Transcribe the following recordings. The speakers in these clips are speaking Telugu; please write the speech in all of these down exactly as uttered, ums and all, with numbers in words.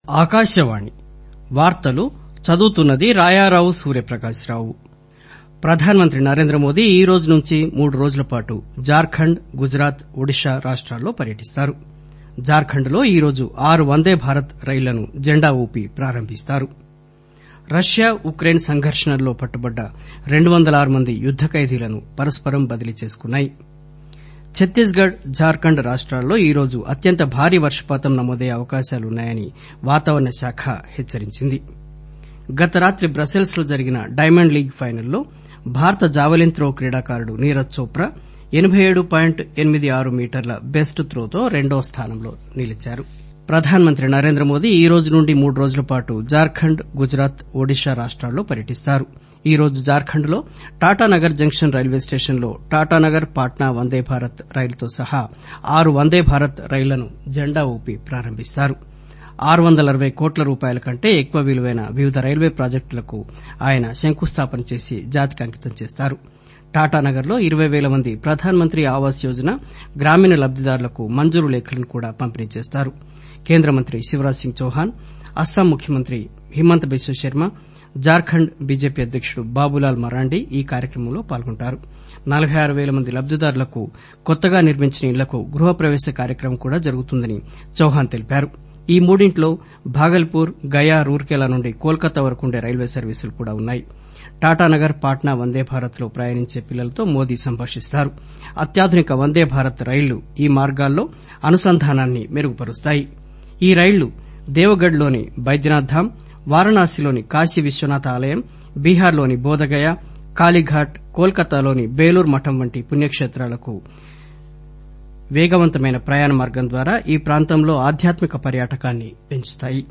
ఆకాశవాణి వార్తలు చదువుతున్నది రాయారావు సూర్యప్రకాశ్రావు. ప్రధానమంత్రి నరేంద్రమోదీ ఈ రోజు నుంచి మూడు రోజుల పాటు జార్ఖండ్, గుజరాత్, ఒడిశా రాష్టాల్లో పర్యటిస్తారు. జార్ఖండ్ లో ఈరోజు ఆరు వందే భారత్ రైళ్లను జెండా ఊపి ప్రారంభిస్తారు. రష్యా ఉక్రెయిన్ సంఘర్షణల్లో పట్టుబడ్డ రెండు వందల ఆరు మంది యుద్ద ఖైదీలను పరస్పరం బదిలీ చేసుకున్నాయి. ఛత్తీస్ గఢ్, జార్ఖండ్ రాష్టాల్లో ఈరోజు అత్యంత భారీ వర్షపాతం నమోదయ్యే అవకాశాలున్నాయని వాతావరణ శాఖ హెచ్చరించింది. గత రాత్రి బ్రసెల్స్ లో జరిగిన డైమండ్ లీగ్ ఫైనల్లో భారత జావెలిన్ త్రో క్రీడాకారుడు నీరజ్ చోప్రా ఎనబై ఏడు పాయింట్ ఎనిమిది ఆరు మీటర్ల బెస్ట్ త్రోతో రెండో స్థానంలో నిలిచారు. ప్రధానమంత్రి నరేంద్రమోదీ ఈ రోజు నుండి మూడు రోజుల పాటు జార్ఖండ్, గుజరాత్, ఒడిశా రాష్టాల్లో పర్యటిస్తారు. ఈ రోజు జార్ఖండ్ లో టాటానగర్ జంక్షన్ రైల్వే స్టేషన్ లో టాటానగర్ పాట్నా వందే భారత్ రైలుతో సహా ఆరు వందే భారత్ రైళ్లను జెండా ఊపి ప్రారంభిస్తారు. ఆరు వందల అరవై కోట్ల రూపాయల కంటే ఎక్కువ విలువైన వివిధ రైల్వే ప్రాజెక్టులకు ఆయన శంకుస్థాపన చేసి జాతికి అంకితం చేస్తారు. టాటానగర్ లో ఇరవై వేల మంది ప్రధానమంత్రి ఆవాస్ యోజన గ్రామీణ లబ్దిదారులకు మంజూరు లేఖలను కూడా పంపిణీ చేస్తారు. కేంద్ర మంత్రి శివరాజ్ సింగ్ చౌహాన్, అస్సాం ముఖ్యమంత్రి హిమంత బిశ్వ శర్మ, జార్ఖండ్ బీజేపీ అధ్యకుడు బాబులాల్ మరాండి ఈ కార్యక్రమంలో పాల్గొంటారు. నలబై ఆరు వేల మంది లబ్దిదారులకు కొత్తగా నిర్మించిన ఇళ్లకు గృహప్రవేశ కార్యక్రమం కూడా జరుగుతుందని చౌహాన్ తెలిపారు. ఈ మూడింట్లో భాగల్పూర్, గయా, రూర్కెలా నుండి కోల్కతా వరకు ఉండే రైల్వే సర్వీసులు కూడా ఉన్నాయి. టాటానగర్ పాట్నా వందే భారత్ లో ప్రయాణించే పిల్లలతో మోదీ సంభాషిస్తారు. అత్యాధునిక వందే భారత్ రైళ్లు ఈ మార్గాల్లో అనుసంధానాన్ని మెరుగుపరుస్తాయి. ఈ రైళ్లు దేవగఢ్ లోని బైద్యనాథ్ ధామ్, వారణాసిలోని కాశీ విశ్వనాథ ఆలయం, బీహార్లోని బోధగయ, కాళీఘాట్, కోల్కతాలోని బేలూర్ మఠం వంటి పుణ్యక్షేత్రాలకు వేగవంతమైన ప్రయాణ మార్గం ద్వారా ఈ ప్రాంతంలో ఆధ్యాత్మిక పర్యాటకాన్ని పెంచుతాయి.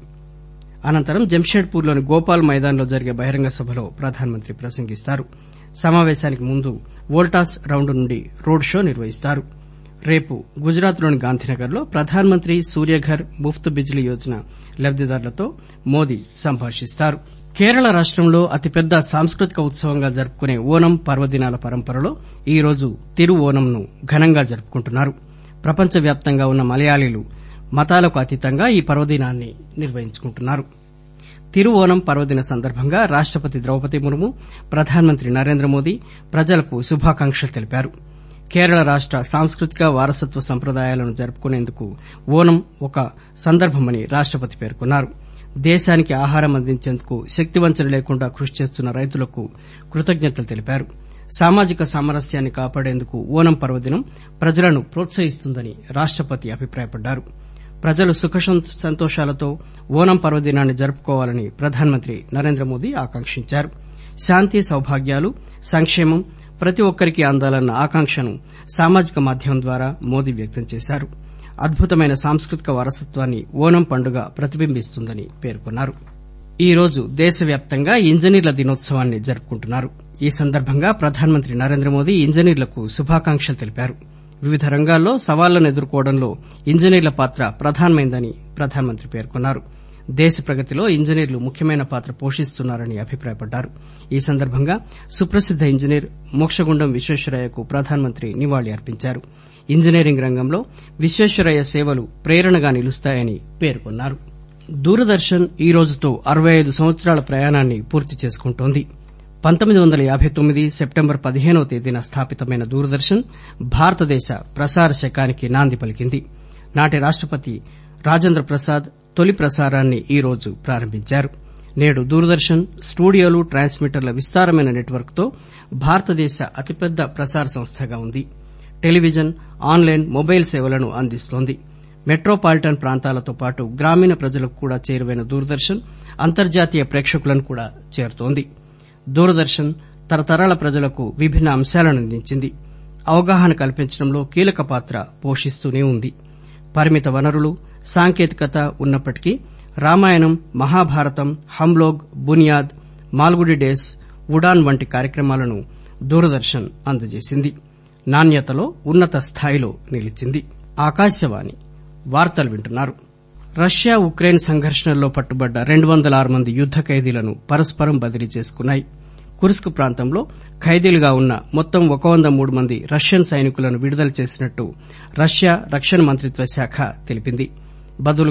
అనంతరం జంషెడ్పూర్ లోని గోపాల్ మైదాన్ లో జరిగే బహిరంగ సభలో ప్రధానమంత్రి ప్రసంగిస్తారు. సమావేశానికి ముందు వోల్టాస్ రౌండ్ నుండి రోడ్ షో నిర్వహిస్తారు. రేపు గుజరాత్ లోని గాంధీనగర్ లో ప్రధానమంత్రి సూర్యఘర్ ముఫ్త్ బిజిలీ యోజన లబ్దిదారులతో మోదీ సంభాషిస్తారు. కేరళ రాష్టంలో అతిపెద్ద సాంస్కృతిక ఉత్సవంగా జరుపుకునే ఓనం పర్వదినాల పరంపరలో ఈరోజు తిరు ఓనంను ఘనంగా జరుపుకుంటున్నారు. ప్రపంచవ్యాప్తంగా ఉన్న మలయాళీలు మతాలకు అతీతంగా ఈ పర్వదినాన్ని నిర్వహించుకుంటున్నారు. తిరు ఓనం పర్వదిన సందర్భంగా రాష్టపతి ద్రౌపది ముర్ము, ప్రధానమంత్రి నరేంద్రమోదీ ప్రజలకు శుభాకాంక్షలు తెలిపారు. కేరళ రాష్ట సాంస్కృతిక వారసత్వ సంప్రదాయాలను జరుపుకునేందుకు ఓనం ఒక సందర్భమని రాష్టపతి పేర్కొన్నారు. దేశానికి ఆహారం అందించేందుకు శక్తివంచన లేకుండా కృషి చేస్తున్న రైతులకు కృతజ్ఞతలు తెలిపారు. సామాజిక సామరస్యాన్ని కాపాడేందుకు ఓనం పర్వదినం ప్రజలను ప్రోత్సహిస్తుందని రాష్టపతి అభిప్రాయపడ్డారు. ప్రజలు సుఖ సంతోషాలతో ఓనం పర్వదినాన్ని జరుపుకోవాలని ప్రధానమంత్రి నరేంద్రమోదీ ఆకాంక్షించారు. శాంతి, సౌభాగ్యాలు, సంక్షేమం ప్రతి ఒక్కరికీ అందాలన్న ఆకాంక్షను సామాజిక మాధ్యమం ద్వారా మోదీ వ్యక్తం చేశారు. అద్భుతమైన సాంస్కృతిక వారసత్వాన్ని ఓనం పండుగ ప్రతిబింబిస్తుందని పేర్కొన్నారు. ఈ రోజు దేశవ్యాప్తంగా ఇంజనీర్ల దినోత్సవాన్ని జరుపుకుంటున్నారు. ఈ సందర్భంగా ప్రధానమంత్రి నరేంద్రమోదీ ఇంజనీర్లకు శుభాకాంక్షలు తెలిపారు. వివిధ రంగాల్లో సవాళ్లను ఎదుర్కోవడంలో ఇంజనీర్ల పాత్ర ప్రధానమైందని ప్రధానమంత్రి పేర్కొన్నారు. దేశ ప్రగతిలో ఇంజనీర్లు ముఖ్యమైన పాత్ర పోషిస్తున్నారని అభిప్రాయపడ్డారు. ఈ సందర్భంగా సుప్రసిద్ద ఇంజనీర్ మోక్షగుండం విశ్వేశ్వరయ్యకు ప్రధానమంత్రి నివాళి అర్పించారు. ఇంజనీరింగ్ రంగంలో విశ్వేశ్వరయ్య సేవలు ప్రేరణగా నిలుస్తాయని పేర్కొన్నారు. దూరదర్శన్ ఈ రోజుతో అరవై ఐదు సంవత్సరాల ప్రయాణాన్ని పూర్తి చేసుకుంటోంది. పంతొమ్మిది వందల యాబై తొమ్మిది సెప్టెంబర్ పదిహేనవ తేదీన స్థాపితమైన దూరదర్శన్ భారతదేశ ప్రసార శకానికి నాంది పలికింది. నాటి రాష్టపతి రాజేంద్ర ప్రసాద్ తొలి ప్రసారాన్ని ఈ రోజు ప్రారంభించారు. నేడు దూరదర్శన్ స్టూడియోలు, ట్రాన్స్మిటర్ల విస్తారమైన నెట్వర్క్ తో భారతదేశ అతిపెద్ద ప్రసార సంస్థగా ఉంది. టెలివిజన్, ఆన్లైన్, మొబైల్ సేవలను అందిస్తోంది. మెట్రోపాలిటన్ ప్రాంతాలతో పాటు గ్రామీణ ప్రజలకు కూడా చేరువైన దూరదర్శన్ అంతర్జాతీయ ప్రేక్షకులను కూడా చేరుతోంది. దూరదర్శన్ తరతరాల ప్రజలకు విభిన్న అంశాలను అందించింది. అవగాహన కల్పించడంలో కీలక పాత్ర పోషిస్తూనే ఉంది. పరిమిత వనరులు, సాంకేతికత ఉన్నప్పటికీ రామాయణం, మహాభారతం, హమ్లోగ్, బునియాద్, మాల్గుడి డేస్, ఉడాన్ వంటి కార్యక్రమాలను దూరదర్శన్ అందజేసింది. నాణ్యతలో ఉన్నత స్థాయిలో నిలిచింది. ఆకాశవాణి వార్తలు వింటున్నారు. రష్యా ఉక్రెయిన్ సంఘర్షణల్లో పట్టుబడ్డ రెండు వందల ఆరు మంది యుద్ద ఖైదీలను పరస్పరం బదిలీ చేసుకున్నాయి. కుర్స్క్ ప్రాంతంలో ఖైదీలుగా ఉన్న మొత్తం ఒక వంద మూడు మంది రష్యన్ సైనికులను విడుదల చేసినట్టు రష్యా రక్షణ మంత్రిత్వ శాఖ తెలిపింది. బదులుగా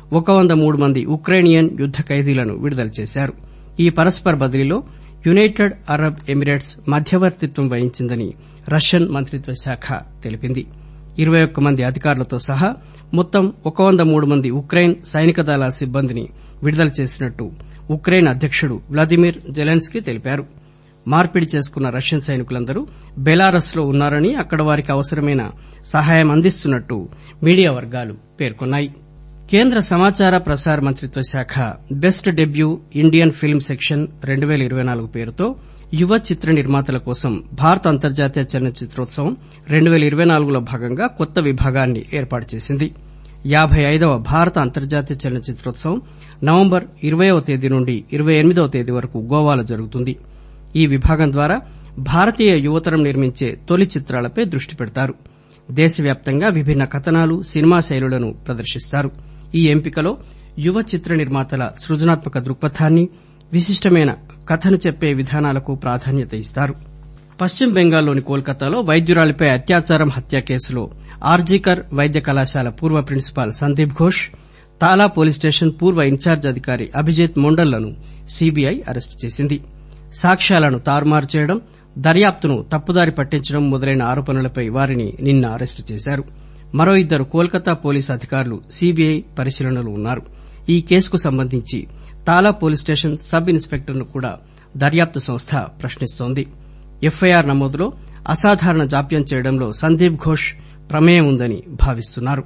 ఒక వంద మూడు మంది ఉక్రేనియన్ యుద్ద ఖైదీలను విడుదల చేశారు. ఈ పరస్పర బదిలీలో యునైటెడ్ అరబ్ ఎమిరేట్స్ మధ్యవర్తిత్వం వహించిందని రష్యన్ మంత్రిత్వ శాఖ తెలిపింది. ఇరవై ఒక్క మంది అధికారులతో సహా మొత్తం ఒక వంద మూడు మంది ఉక్రెయిన్ సైనిక దళాల సిబ్బందిని విడుదల చేసినట్టు ఉక్రెయిన్ అధ్యకుడు వ్లాదిమిర్ జెలెన్స్కీ తెలిపారు. మార్పిడి చేసుకున్న రష్యన్ సైనికులందరూ బెలారస్ లో ఉన్నారని, అక్కడ వారికి అవసరమైన సహాయం అందిస్తున్నట్టు మీడియా వర్గాలు పేర్కొన్నాయి. కేంద్ర సమాచార ప్రసార మంత్రిత్వ శాఖ best debut Indian film section రెండు పేల ఇరవై నాలుగు పేరుతో యువ చిత్ర నిర్మాతల కోసం భారత అంతర్జాతీయ చలనచిత్రోత్సవం రెండు పేల ఇరవై నాలుగులో భాగంగా కొత్త విభాగాన్ని ఏర్పాటు చేసింది. యాబై ఐదవ భారత అంతర్జాతీయ చలనచిత్రోత్సవం నవంబర్ ఇరవైవ తేదీ నుండి ఇరవై ఎనిమిదవ తేదీ వరకు గోవాలో జరుగుతుంది. ఈ విభాగం ద్వారా భారతీయ యువతరం నిర్మించే తొలి చిత్రాలపై దృష్టి పెడతారు. దేశవ్యాప్తంగా విభిన్న కథనాలు, సినిమా శైలులను ప్రదర్శిస్తారు. ఈ ఎంపికలో యువ చిత్ర నిర్మాతల సృజనాత్మక దృక్పథాన్ని, విశిష్టమైన కథను చెప్పే విధానాలకు ప్రాధాన్యత ఇస్తారు. పశ్చిమ బెంగాల్లోని కోల్కతాలో వైద్యురాలిపై అత్యాచారం హత్య కేసులో ఆర్జీకర్ వైద్య కళాశాల పూర్వ ప్రిన్సిపాల్ సందీప్ ఘోష్, తాలా పోలీస్ స్టేషన్ పూర్వ ఇన్ఛార్జ్ అధికారి అభిజిత్ మొండల్లను సీబీఐ అరెస్టు చేసింది. సాక్ష్యాలను తారుమారు చేయడం, దర్యాప్తును తప్పుదారి పట్టించడం మొదలైన ఆరోపణలపై వారిని నిన్న అరెస్టు చేశారు. మరో ఇద్దరు కోల్కతా పోలీసు అధికారులు సీబీఐ పరిశీలనలో ఉన్నారు. ఈ కేసుకు సంబంధించి తాలా పోలీస్ స్టేషన్ సబ్ ఇన్స్పెక్టర్ను కూడా దర్యాప్తు సంస్థ ప్రశ్నిస్తోంది. ఎఫ్ఐఆర్ నమోదులో అసాధారణ జాప్యం చేయడంలో సందీప్ ఘోష్ ప్రమేయం ఉందని భావిస్తున్నారు.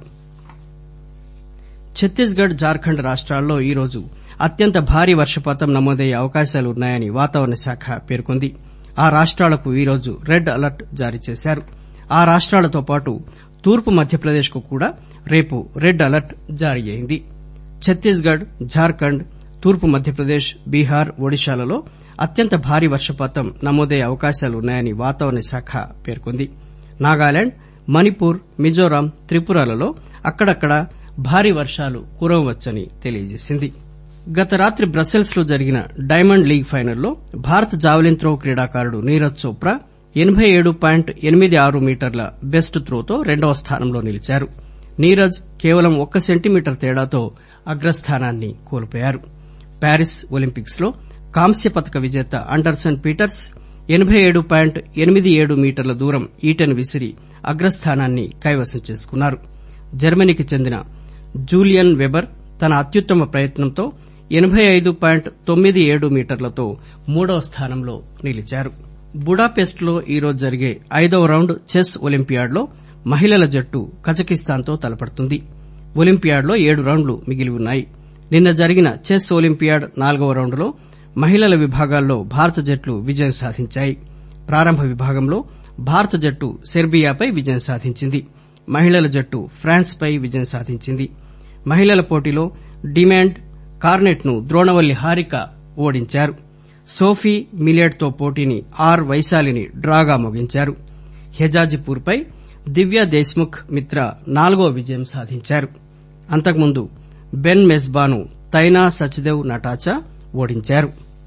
ఛత్తీస్గఢ్, జార్ఖండ్ రాష్ట్రాల్లో ఈరోజు అత్యంత భారీ వర్షపాతం నమోదయ్యే అవకాశాలున్నాయని వాతావరణ శాఖ పేర్కొంది. ఆ రాష్ట్రాలకు ఈరోజు రెడ్ అలర్ట్ జారీ చేశారు. ఆ రాష్ట్రాలతో పాటు తూర్పు మధ్యప్రదేశ్ కు కూడా రేపు రెడ్ అలర్ట్ జారీ అయింది. ఛత్తీస్గఢ్, జార్ఖండ్, తూర్పు మధ్యప్రదేశ్, బీహార్, ఒడిశాలలో అత్యంత భారీ వర్షపాతం నమోదయ్యే అవకాశాలున్నాయని వాతావరణ శాఖ పేర్కొంది. నాగాలాండ్, మణిపూర్, మిజోరాం, త్రిపురలలో అక్కడక్కడా భారీ వర్షాలు కురవవచ్చని తెలియజేసింది. గత రాత్రి బ్రసెల్స్ లో జరిగిన డైమండ్ లీగ్ ఫైనల్లో భారత జావెలిన్ త్రో క్రీడాకారుడు నీరజ్ చోప్రా ఎనబై ఏడు పాయింట్ ఎనిమిది ఆరు మీటర్ల బెస్ట్ త్రోతో రెండవ స్థానంలో నిలిచారు. నీరజ్ కేవలం ఒక్క సెంటీమీటర్ తేడాతో అగ్రస్థానాన్ని కోల్పోయారు. ప్యారిస్ ఒలింపిక్స్ లో కాంస్య పతక విజేత అండర్సన్ పీటర్స్ ఎనబై ఏడు పాయింట్ ఎనిమిది ఏడు మీటర్ల దూరం ఈటెను విసిరి అగ్రస్థానాన్ని కైవసం చేసుకున్నారు. జర్మనీకి చెందిన జూలియన్ వెబర్ తన అత్యుత్తమ ప్రయత్నంతో ఎనబై ఐదు పాయింట్ తొమ్మిది ఏడు మీటర్లతో మూడవ స్థానంలో నిలిచారు. బుడాపెస్ట్ లో ఈరోజు జరిగే ఐదవ రౌండ్ చెస్ ఒలింపియాడ్లో మహిళల జట్టు కజకిస్తాన్ తో తలపడుతుంది. ఒలింపియాడ్లో ఏడు రౌండ్లు మిగిలి ఉన్నాయి. నిన్న జరిగిన చెస్ ఒలింపియాడ్ నాలుగవ రౌండ్లో మహిళల విభాగాల్లో భారత జట్లు విజయం సాధించాయి. ప్రారంభ విభాగంలో భారత జట్టు సెర్బియాపై విజయం సాధించింది. మహిళల జట్టు ఫ్రాన్స్ పై విజయం సాధించింది. మహిళల పోటీలో డిమాండ్ కార్నెట్ ను ద్రోణవల్లి హారిక ఓడించారు. సోఫీ మిలెట్ తో పోటీని ఆర్ వైశాలిని డ్రాగా ముగించారు. హెజాజిపూర్ పై దివ్య దేశ్ముఖ్ మిత్ర నాలుగో విజయం సాధించారు. అంతకుముందు బెన్ మెస్బాను తైనా సచ్దేవ్ నటాచా ఓడించారు.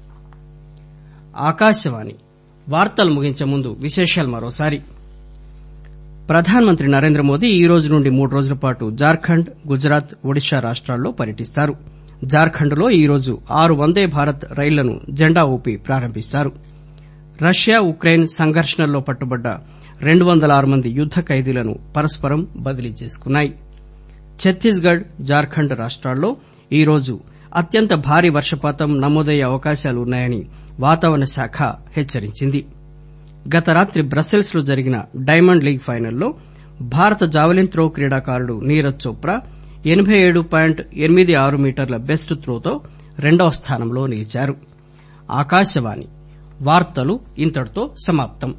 ఆకాశవాణి వార్తలు ముగించే ముందు విశేషాలు మరోసారి. ప్రధానమంత్రి నరేంద్ర మోదీ ఈ రోజు నుండి మూడు రోజుల పాటు జార్ఖండ్, గుజరాత్, ఒడిశా రాష్ట్రాల్లో పర్యటిస్తారు. జార్ఖండ్ లో ఈరోజు ఆరు వందే భారత్ రైళ్లను జెండా ఊపి ప్రారంభిస్తారు. రష్యా ఉక్రెయిన్ సంఘర్షణల్లో పట్టుబడ్డ రెండు వందల ఆరు మంది యుద్ద ఖైదీలను పరస్పరం బదిలీ చేసుకున్నాయి. ఛత్తీస్గఢ్, జార్ఖండ్ రాష్ట్రాల్లో ఈరోజు అత్యంత భారీ వర్షపాతం నమోదయ్యే అవకాశాలున్నాయని వాతావరణ శాఖ హెచ్చరించింది. గత రాత్రి బ్రసెల్స్ లో జరిగిన డైమండ్ లీగ్ ఫైనల్లో భారత జావెలిన్ త్రో క్రీడాకారుడు నీరజ్ చోప్రా ఎనబై ఏడు పాయింట్ ఎనిమిది ఆరు మీటర్ల బెస్ట్ త్రోతో రెండవ స్థానంలో నిలిచారు. ఆకాశవాణి వార్తలు ఇంతటితో సమాప్తం.